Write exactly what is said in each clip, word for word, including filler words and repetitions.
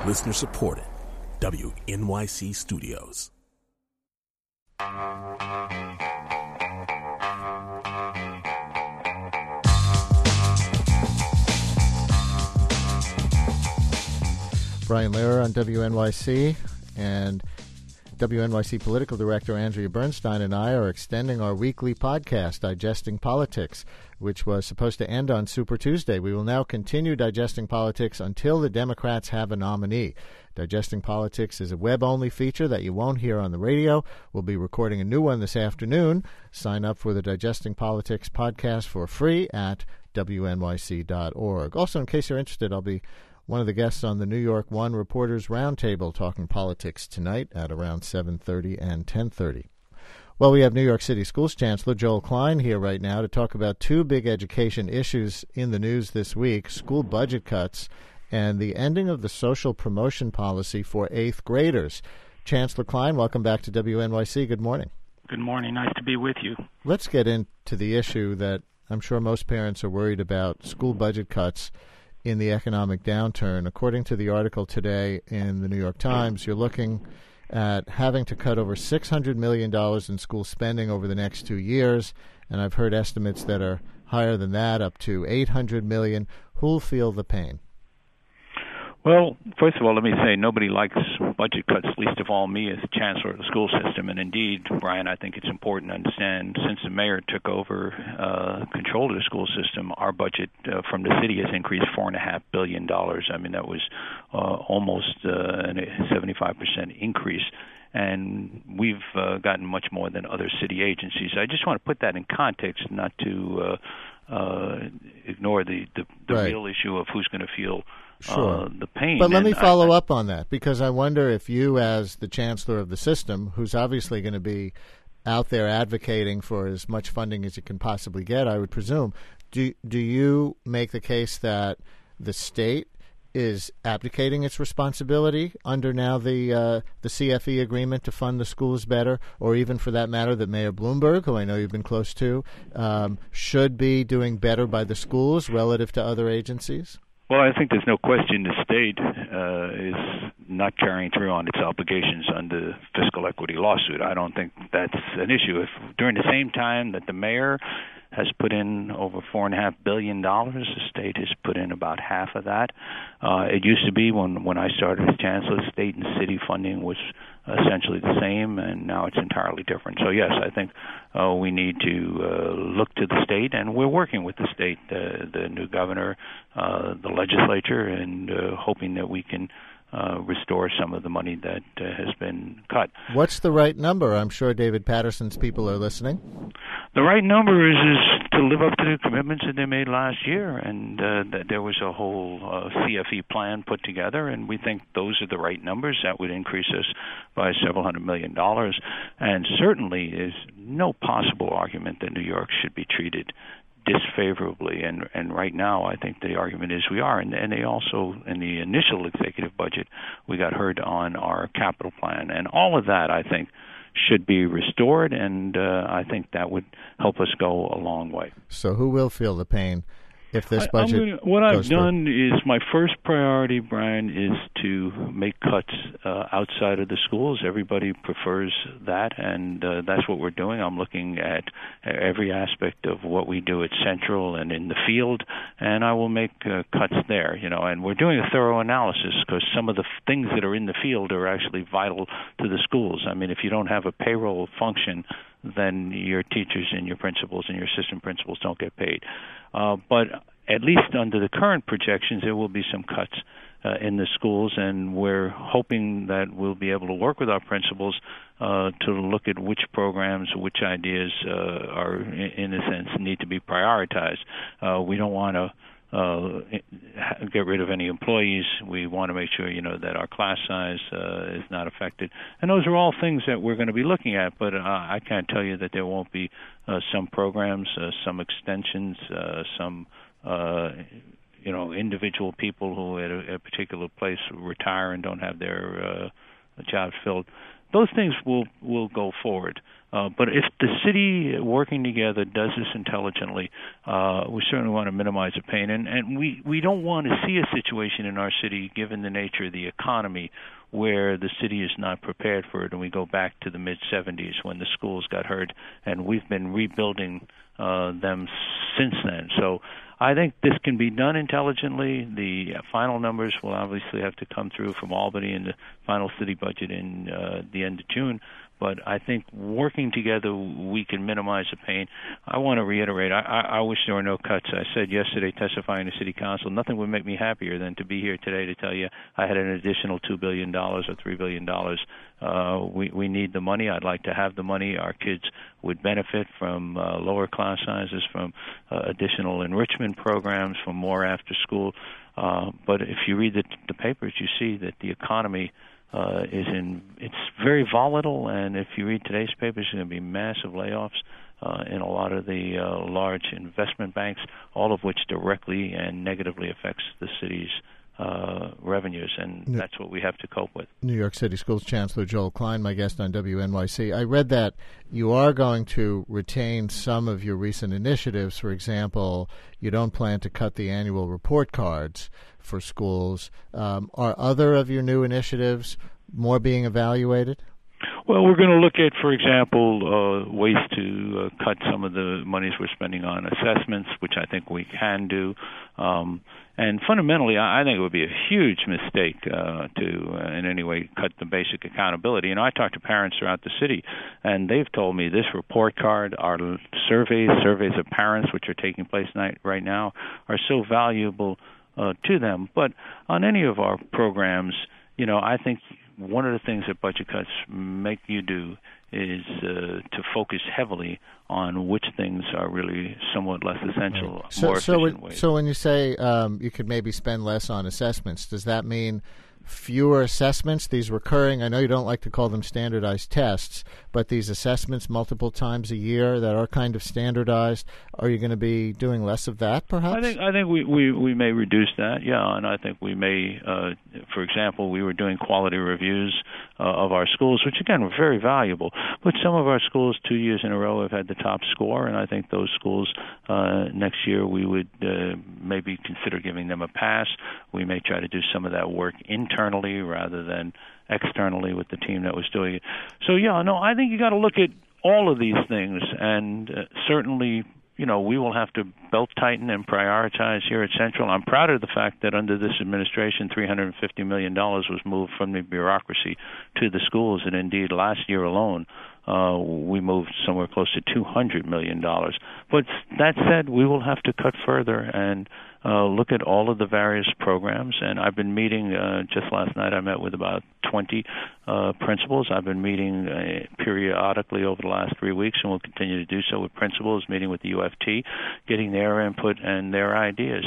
Listener supported. W N Y C Studios. Brian Lehrer on W N Y C, and W N Y C Political Director Andrea Bernstein and I are extending our weekly podcast, Digesting Politics, which was supposed to end on Super Tuesday. We will now continue digesting politics until the Democrats have a nominee. Digesting Politics is a web-only feature that you won't hear on the radio. We'll be recording a new one this afternoon. Sign up for the Digesting Politics podcast for free at W N Y C dot org. Also, in case you're interested, I'll be one of the guests on the New York One Reporters Roundtable talking politics tonight at around seven thirty and ten thirty. Well, we have New York City Schools Chancellor Joel Klein here right now to talk about two big education issues in the news this week, school budget cuts and the ending of the social promotion policy for eighth graders. Chancellor Klein, welcome back to W N Y C. Good morning. Good morning. Nice to be with you. Let's get into the issue that I'm sure most parents are worried about, school budget cuts in the economic downturn. According to the article today in the New York Times, you're looking at having to cut over six hundred million dollars in school spending over the next two years, and I've heard estimates that are higher than that, up to eight hundred million dollars. Who'll feel the pain? Well, first of all, let me say nobody likes budget cuts, least of all me as chancellor of the school system. And indeed, Brian, I think it's important to understand since the mayor took over uh, control of the school system, our budget uh, from the city has increased four point five billion dollars. I mean, that was uh, almost uh, a seventy-five percent increase. And we've uh, gotten much more than other city agencies. I just want to put that in context, not to uh, uh, ignore the, the, the right. real issue of who's going to feel Sure. Uh, the pain. But let me and follow I, up on that, because I wonder if you, as the chancellor of the system, who's obviously going to be out there advocating for as much funding as you can possibly get, I would presume, do do you make the case that the state is abdicating its responsibility under now the uh, the C F E agreement to fund the schools better, or even for that matter that Mayor Bloomberg, who I know you've been close to, um, should be doing better by the schools relative to other agencies? Well, I think there's no question the state uh, is not carrying through on its obligations under the fiscal equity lawsuit. I don't think that's an issue. If during the same time that the mayor has put in over four and a half billion dollars, the state has put in about half of that. Uh, it used to be when when I started as chancellor, state and city funding was essentially the same, and now it's entirely different. So yes, I think uh, we need to uh, look to the state, and we're working with the state, uh, the new governor, uh, the legislature, and uh, hoping that we can uh, restore some of the money that uh, has been cut. What's the right number? I'm sure David Patterson's people are listening. The right number is, is to live up to the commitments that they made last year, and uh, that there was a whole uh, C F E plan put together, and we think those are the right numbers. That would increase us by several hundred million dollars, and certainly there's no possible argument that New York should be treated disfavorably, and and right now I think the argument is we are, and, and they also, in the initial executive budget, we got heard on our capital plan, and all of that I think should be restored, and uh, I think that would help us go a long way. So who will feel the pain if this budget I, gonna, what I've goes done through? is my first priority, Brian, is to make cuts uh, outside of the schools. Everybody prefers that, and uh, that's what we're doing. I'm looking at every aspect of what we do at Central and in the field, and I will make uh, cuts there. You know, and we're doing a thorough analysis because some of the f- things that are in the field are actually vital to the schools. I mean, if you don't have a payroll function, then your teachers and your principals and your assistant principals don't get paid. Uh, but at least under the current projections, there will be some cuts uh, in the schools, and we're hoping that we'll be able to work with our principals uh, to look at which programs, which ideas uh, are, in a sense, need to be prioritized. Uh, we don't want to Uh, get rid of any employees. We want to make sure, you know, that our class size uh, is not affected. And those are all things that we're going to be looking at, but uh, I can't tell you that there won't be uh, some programs, uh, some extensions, uh, some, uh, you know, individual people who at a, a particular place retire and don't have their uh, jobs filled. those things will will go forward. Uh, but if the city working together does this intelligently, uh, we certainly want to minimize the pain. And, and we, we don't want to see a situation in our city, given the nature of the economy, where the city is not prepared for it, and we go back to the mid seventies when the schools got hurt, and we've been rebuilding uh, them since then. So I think this can be done intelligently. The final numbers will obviously have to come through from Albany in the final city budget in uh, the end of June. But I think working together, we can minimize the pain. I want to reiterate, I, I, I wish there were no cuts. I said yesterday, testifying to City Council, nothing would make me happier than to be here today to tell you I had an additional two billion dollars or three billion dollars. Uh, we, we need the money. I'd like to have the money. Our kids would benefit from uh, lower class sizes, from uh, additional enrichment programs, from more after school. Uh, but if you read the, the papers, you see that the economy Uh, is in it's very volatile, and if you read today's papers, there's going to be massive layoffs uh, in a lot of the uh, large investment banks, all of which directly and negatively affects the city's uh, revenues, and New- that's what we have to cope with. New York City Schools Chancellor Joel Klein, my guest on W N Y C. I read that you are going to retain some of your recent initiatives. For example, you don't plan to cut the annual report cards for schools. Um, are other of your new initiatives more being evaluated? Well, we're going to look at, for example, uh, ways to uh, cut some of the monies we're spending on assessments, which I think we can do. Um, and fundamentally, I think it would be a huge mistake uh, to, uh, in any way, cut the basic accountability. You know, I talk to parents throughout the city, and they've told me this report card, our surveys, surveys of parents, which are taking place night, right now, are so valuable uh, to them. But on any of our programs, you know, I think one of the things that budget cuts make you do is uh, to focus heavily on which things are really somewhat less essential, right. so, more so efficient when, ways. So when you say um, you could maybe spend less on assessments, does that mean fewer assessments, these recurring, I know you don't like to call them standardized tests, but these assessments multiple times a year that are kind of standardized, are you going to be doing less of that, perhaps? I think I think we, we, we may reduce that, yeah, and I think we may, uh, for example, we were doing quality reviews uh, of our schools, which, again, were very valuable, but some of our schools two years in a row have had the top score, and I think those schools uh, next year we would uh, maybe consider giving them a pass. We may try to do some of that work internally internally rather than externally with the team that was doing it. So, yeah, no, I think you got to look at all of these things, and uh, certainly, you know, we will have to belt tighten and prioritize here at Central. I'm proud of the fact that under this administration, three hundred fifty million dollars was moved from the bureaucracy to the schools, and indeed last year alone, Uh, we moved somewhere close to two hundred million dollars. But that said, we will have to cut further and uh, look at all of the various programs. And I've been meeting, uh, just last night I met with about twenty uh, principals. I've been meeting uh, periodically over the last three weeks, and we'll continue to do so with principals, meeting with the U F T, getting their input and their ideas.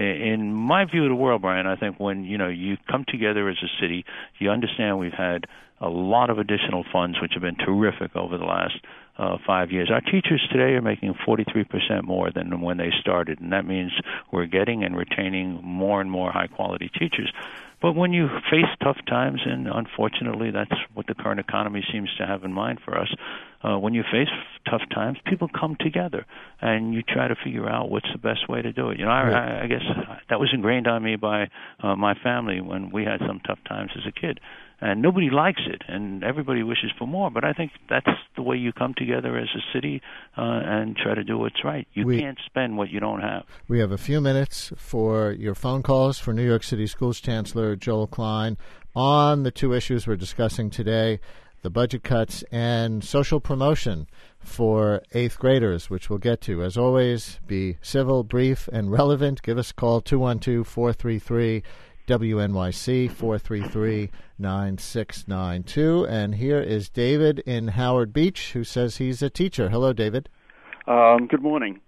In my view of the world, Brian, I think when, you know, you come together as a city, you understand we've had a lot of additional funds, which have been terrific over the last uh, five years. Our teachers today are making forty-three percent more than when they started, and that means we're getting and retaining more and more high-quality teachers. But when you face tough times, and unfortunately that's what the current economy seems to have in mind for us, uh, when you face tough times, people come together, and you try to figure out what's the best way to do it. You know, I, I, I guess that was ingrained on me by uh, my family when we had some tough times as a kid. And nobody likes it, and everybody wishes for more. But I think that's the way you come together as a city uh, and try to do what's right. You we, can't spend what you don't have. We have a few minutes for your phone calls for New York City Schools Chancellor Joel Klein on the two issues we're discussing today, the budget cuts and social promotion for eighth graders, which we'll get to. As always, be civil, brief, and relevant. Give us a call, two one two, four three three, W N Y C, four three three, nine six nine two. And here is David in Howard Beach, who says he's a teacher. Hello, David. Um, good morning.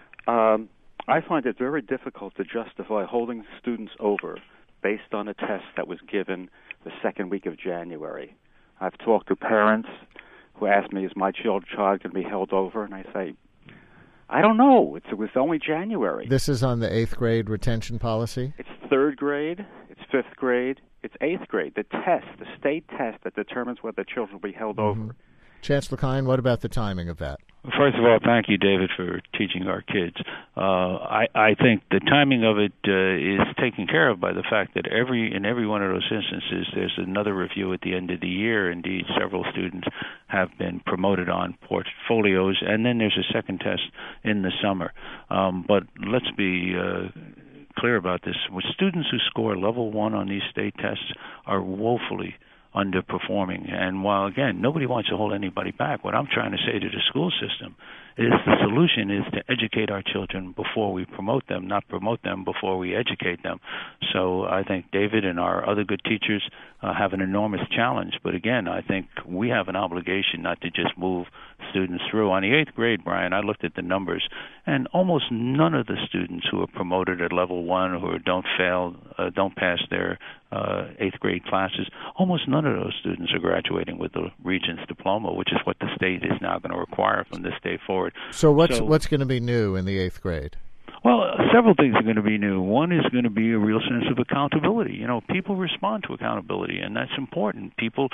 Um, I find it very difficult to justify holding students over based on a test that was given the second week of January. I've talked to parents who ask me, is my child child going to be held over? And I say, I don't know. It's, it was only January. This is on the eighth grade retention policy? It's third grade, it's fifth grade, It's eighth grade, the test, the state test that determines whether children will be held Mm-hmm. over. Chancellor Klein, what about the timing of that? First of all, thank you, David, for teaching our kids. Uh, I, I think the timing of it uh, is taken care of by the fact that every in every one of those instances, there's another review at the end of the year. Indeed, several students have been promoted on portfolios, and then there's a second test in the summer. Um, but let's be uh, clear about this. With students who score level one on these state tests are woefully underperforming. And while, again, nobody wants to hold anybody back, what I'm trying to say to the school system is the solution is to educate our children before we promote them, not promote them before we educate them. So I think David and our other good teachers uh, have an enormous challenge. But again, I think we have an obligation not to just move students through. On the eighth grade, Brian, I looked at the numbers, and almost none of the students who are promoted at level one who don't fail, uh, don't pass their uh, eighth grade classes, almost none of those students are graduating with the Regents diploma, which is what the state is now going to require from this day forward. So what's so, what's going to be new in the eighth grade? Well, several things are going to be new. One is going to be a real sense of accountability. You know, people respond to accountability, and that's important. People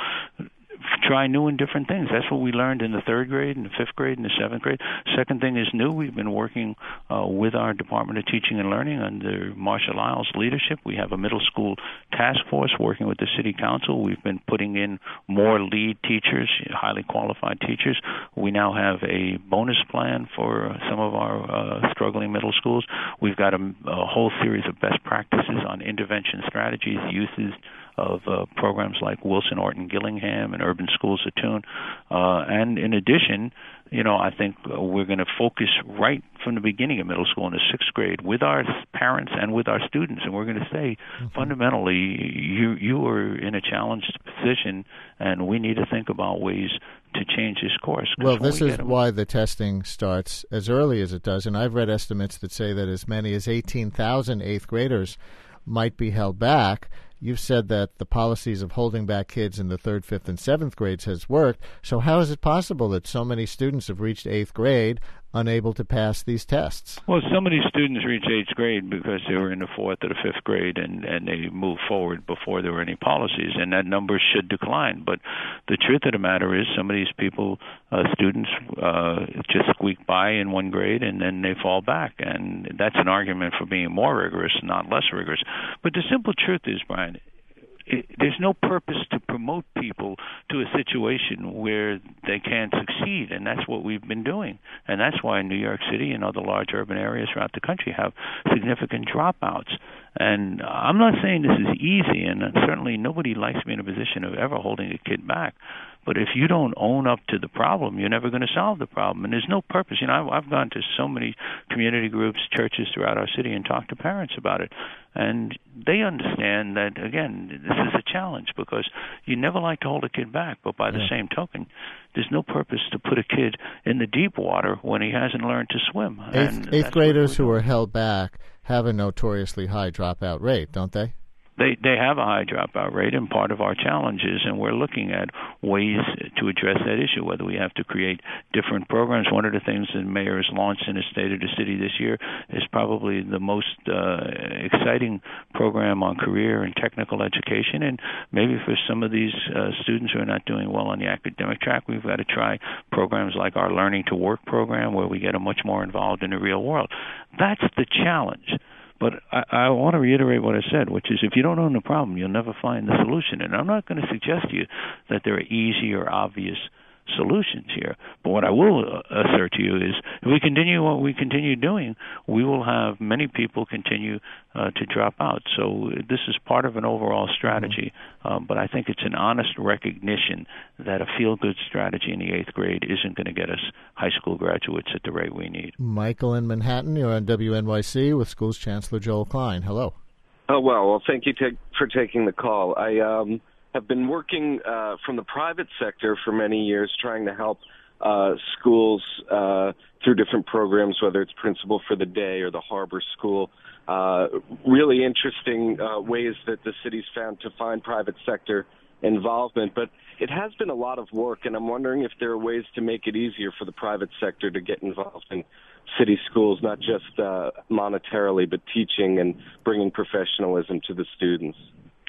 try new and different things. That's what we learned in the third grade, and the fifth grade, and the seventh grade. Second thing is new. We've been working uh, with our Department of Teaching and Learning under Marshall Isles' leadership. We have a middle school task force working with the City Council. We've been putting in more lead teachers, highly qualified teachers. We now have a bonus plan for some of our uh, struggling middle schools. We've got a, a whole series of best practices on intervention strategies, uses of uh, programs like Wilson Orton Gillingham and Urban Schools of Tune. Uh, and in addition, you know, I think uh, we're going to focus right from the beginning of middle school in the sixth grade with our parents and with our students. And we're going to say, mm-hmm. fundamentally, you you are in a challenged position, and we need to think about ways to change this course. Well, this we is why the testing starts as early as it does. And I've read estimates that say that as many as eighteen thousand eighth graders might be held back. You've said that the policies of holding back kids in the third, fifth, and seventh grades has worked. So how is it possible that so many students have reached eighth grade unable to pass these tests? Well, some of these students reach eighth grade because they were in the fourth or the fifth grade, and, and they moved forward before there were any policies, and that number should decline. But the truth of the matter is some of these people, uh, students, uh, just squeak by in one grade, and then they fall back. And that's an argument for being more rigorous, not less rigorous. But the simple truth is, Brian, It, there's no purpose to promote people to a situation where they can't succeed, and that's what we've been doing. And that's why New York City and other large urban areas throughout the country have significant dropouts. And I'm not saying this is easy, and certainly nobody likes to be in a position of ever holding a kid back. But if you don't own up to the problem, you're never going to solve the problem. And there's no purpose. You know, I've, I've gone to so many community groups, churches throughout our city, and talked to parents about it. And they understand that, again, this is a challenge because you never like to hold a kid back. But by the yeah. same token, there's no purpose to put a kid in the deep water when he hasn't learned to swim. Eighth, and eighth graders who are held back have a notoriously high dropout rate, don't they? They they have a high dropout rate, and part of our challenge is, and we're looking at ways to address that issue, whether we have to create different programs. One of the things the mayor has launched in the State of the City this year is probably the most uh, exciting program on career and technical education, and maybe for some of these uh, students who are not doing well on the academic track, we've got to try programs like our Learning to Work program, where we get them much more involved in the real world. That's the challenge. But I, I want to reiterate what I said, which is if you don't own the problem, you'll never find the solution. And I'm not going to suggest to you that there are easy or obvious solutions here. But what I will assert to you is if we continue what we continue doing, we will have many people continue uh, to drop out. So this is part of an overall strategy. Um, but I think it's an honest recognition that a feel-good strategy in the eighth grade isn't going to get us high school graduates at the rate we need. Michael in Manhattan, you're on W N Y C with Schools Chancellor Joel Klein. Hello. Oh, well, well thank you t- for taking the call. I um. have been working uh, from the private sector for many years trying to help uh, schools uh, through different programs, whether it's Principal for the Day or the Harbor School. Uh, really interesting uh, ways that the city's found to find private sector involvement. But it has been a lot of work, and I'm wondering if there are ways to make it easier for the private sector to get involved in city schools, not just uh, monetarily, but teaching and bringing professionalism to the students.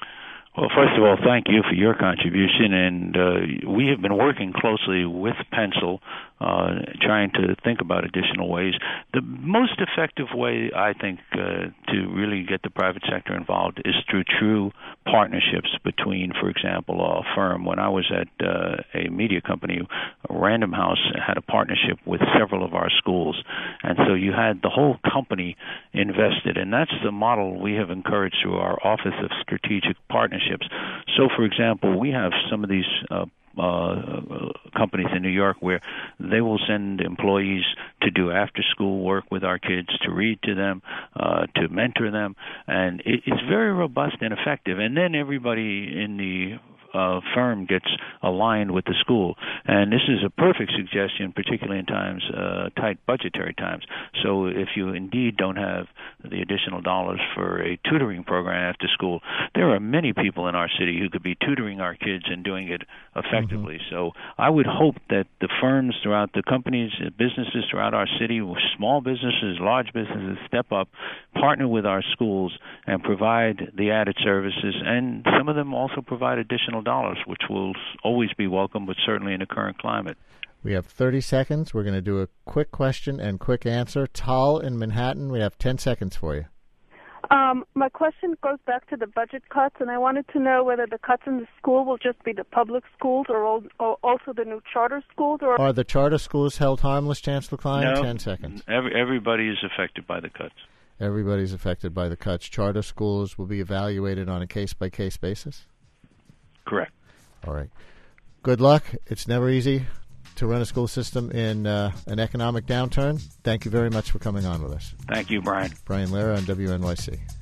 Well, first of all, thank you for your contribution, and uh, we have been working closely with Pencil, uh, trying to think about additional ways. The most effective way, I think, uh, to really get the private sector involved is through true partnerships between, for example, a firm. When I was at uh, a media company, Random House had a partnership with several of our schools, and so you had the whole company invested, and that's the model we have encouraged through our Office of Strategic Partnerships. So, for example, we have some of these uh, uh, companies in New York where they will send employees to do after-school work with our kids, to read to them, uh, to mentor them, and it, it's very robust and effective. And then everybody in the Uh, firm gets aligned with the school. And this is a perfect suggestion, particularly in times, uh, tight budgetary times. So if you indeed don't have the additional dollars for a tutoring program after school, there are many people in our city who could be tutoring our kids and doing it effectively. Mm-hmm. So I would hope that the firms throughout the companies, businesses throughout our city, small businesses, large businesses, step up, partner with our schools, and provide the added services. And some of them also provide additional dollars, which will always be welcome, but certainly in the current climate. We have thirty seconds. We're going to do a quick question and quick answer. Tal in Manhattan, we have ten seconds for you. Um, my question goes back to the budget cuts, and I wanted to know whether the cuts in the school will just be the public schools or, all, or also the new charter schools? Or Are the charter schools held harmless, Chancellor Klein? No, ten seconds. Every, everybody is affected by the cuts. Everybody's affected by the cuts. Charter schools will be evaluated on a case-by-case basis? Correct. All right. Good luck. It's never easy to run a school system in uh, an economic downturn. Thank you very much for coming on with us. Thank you, Brian. Brian Lehrer on W N Y C.